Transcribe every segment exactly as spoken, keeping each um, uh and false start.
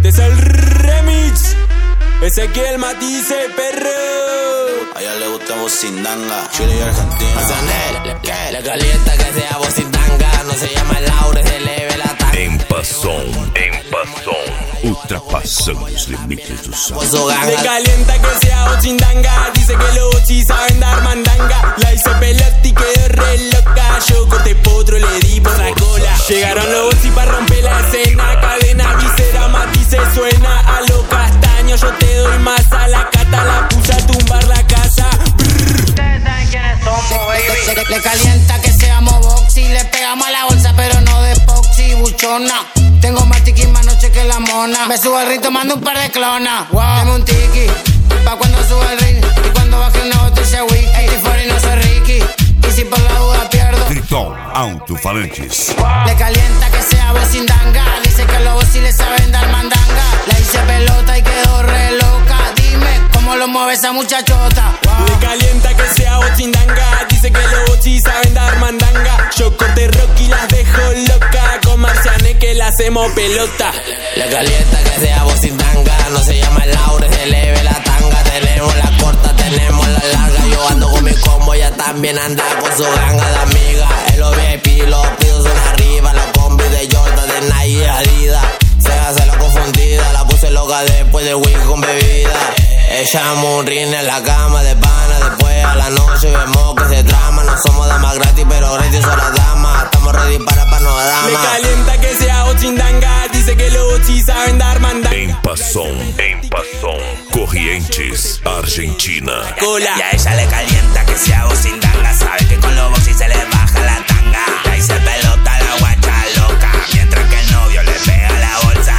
Este es el remix. Ezequiel Matice, perro. A ella le gusta Bocindanga, Chile y Argentina. Le, le calienta que sea Bocindanga. No se llama Laura, se eleve la tanga. Em Passon, em Passon, ultrapassando os limites do som. Le calienta que sea Bocindanga. Dice que los bochis saben dar mandanga. La hice pelota y quedó re loca. Yo corté potro, le di por la cola. Llegaron los bochis para romper la escena. Cadena, visera, Matice suena a lo castaño. Yo te doy más a la cata, la puse a tumbar la casa. Ustedes saben quiénes somos, baby. Le, le calienta que seamos boxy. Le pegamos a la bolsa, pero no de epoxy, buchona. Tengo más tiki más noche que la mona. Me subo al ring tomando un par de clonas. Wow. Dame un tiki, pa' cuando suba al ring. Y cuando baje una botella whisky. ochenta y cuatro y no soy Ricky. Y si por la duda pierdo. Tritón Alto-Falantes. Le calienta que sea Bocindanga. Dice que los bocis le saben dar mandanga. Le hice pelota y quedó re loca. Dime cómo lo mueve esa muchachota. Wow. Le calienta que sea Bocindanga. Dice que los bochis saben dar mandanga. Yo corté rock y las dejo loca. Con Marciané que la hacemos pelota. Le calienta que sea Bocindanga. No se llama Laura, se eleve la tanga. Tenemos la corta, tenemos la larga. Yo ando con mi combo, ella también anda con su ganga de amiga. En los V I P los pidos son arriba. La combi de Jordan, de Nike y Adidas. Se hace la confundida, la puse loca después del whisky con bebida. Echamos un ring en la cama de pana. Después a la noche vemos que se trama. No somos damas gratis, pero gratis son las damas. Estamos ready para panorama. Le calienta que sea Bocindanga. Dice que los bochis saben dar mandanga. Em Passon, em Passon, Corrientes, Argentina. Cola. Y a ella le calienta que sea Bocindanga. Sabe que con los boxis se le baja la tanga. La hice pelota la guacha loca. Mientras que el novio le pega la bolsa.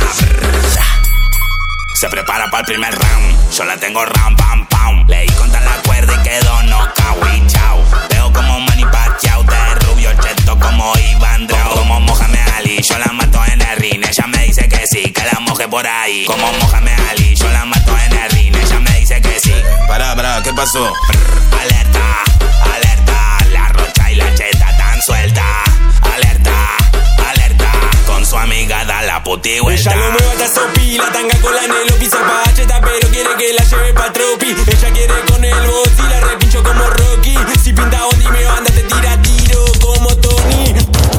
Se prepara para el primer round. Yo la tengo ram, pam, pam. Leí contra la cuerda y quedó knockout y chao. Veo como Manny Pacquiao. De rubio cheto como Iván Drago. Como Mohamed Ali, yo la mato en el ring. Ella me dice que sí, que la moje por ahí. Como Mohamed Ali, yo la mato en el ring. Ella me dice que sí. Pará, pará, ¿qué pasó? Alerta, alerta. La rocha y la cheta tan suelta. Alerta, alerta. Con su amiga da la puti vuelta. Ella lo mueve hasta sopi. La tanga con la nelo pisa pa' cheta, pero quiere que la lleve pa' tropi. Ella quiere con el boss y la repincho como Rocky. Si pinta bondi me anda, te tira tiro como Tony.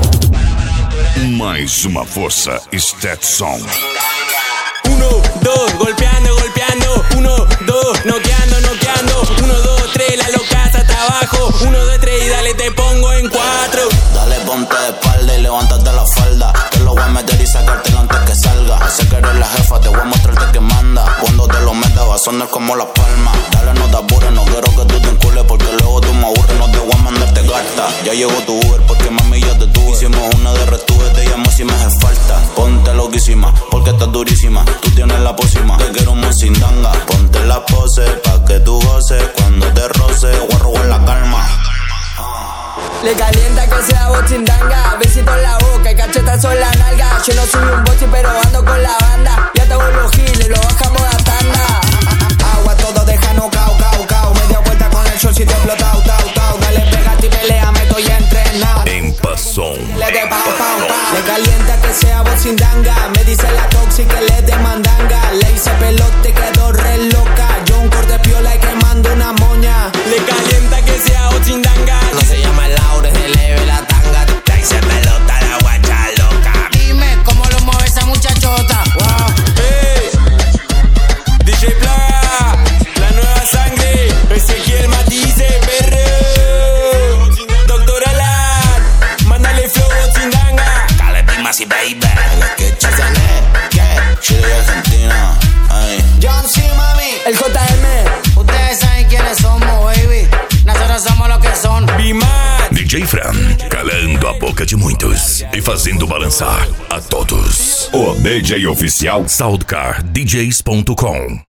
Mais uma força Stetson. Uno, dos, golpeando, golpeando. Uno, dos, noqueando, noqueando. Uno, dos, tres, la loca hasta abajo. Uno, dos, tres y dale, te pongo en cuatro. Dale, ponte de espalda y levántate la falda. Te lo voy a meter y sacártelo antes que salga. Sé que eres la jefa, te voy a mostrarte que manda. Cuando te lo metas va a sonar como las palmas. Dale, no te apures, no quiero que tú te encules, porque luego tú me aburres, no te voy a mandarte carta. Ya llegó tu Uber porque mami ya te tuve. Hicimos una de retuve, te llamo si me hace falta. Ponte loquísima, porque estás durísima. Tú tienes la pócima, te quiero Bocindanga. Ponte la pose, pa' que tú goces. Cuando te roce, voy a robar la calma. Le calienta que sea Bocindanga. Besito en la boca y cachetazo en la nalga. Yo no soy un bochi pero ando con la banda. Ya tengo los giles, lo bajamos a tanda. Agua todo deja no cao, cao, cao. Media vuelta con el short si te explota, tau, tau, tau. Dale, pegate y pelea, me estoy entrenado. Em Passon, Le de pau, pau, pau. Le calienta que sea Bocindanga. Me dice la toxi que le de mandanga. Le hice pelote, quedó re loca. Yo un corte piola y quemando una moña. Le calienta que sea Bocindanga. No se llama Laura, se eleve la tanga. La hice pelota la guacha loca. Dime cómo lo mueve esa muchachota. Wow. Hey, D J Plaga, la nueva sangre. Ezequiel Matice, perro. Doctor Alan, mándale flow Bocindanga. Cale primas y baby. La que Chazané, que Chile y Argentina. Ay. John C, mami. El J M. Ustedes saben quiénes somos, baby. Nosotros somos lo que son. Biman. D J Fran, calando a boca de muitos e fazendo balançar a todos. O D J oficial Soundcar D Js ponto com.